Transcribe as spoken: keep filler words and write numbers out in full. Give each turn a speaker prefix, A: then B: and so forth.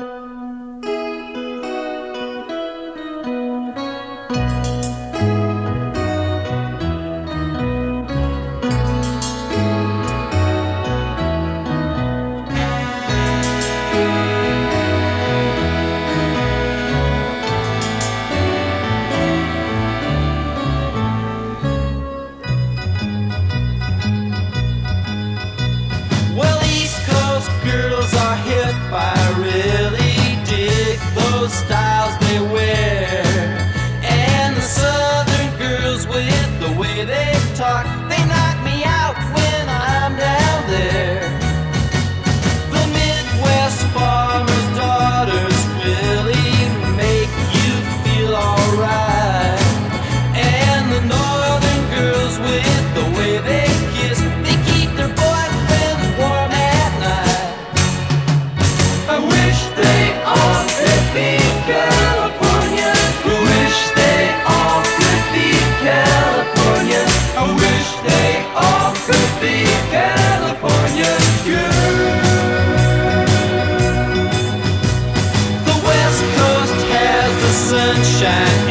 A: Well, East Coast girls are hip. I really dig those styles they wear. And the Southern girls with the way they talk, they knock me out when I'm down there. The Midwest farmers' daughters really make you feel alright. And the Northern girls with the way they kiss, they keep their boyfriends warm at night. I wish they all could be California. I wish they all could be California. I wish they all could be California girls. The West Coast has the sunshine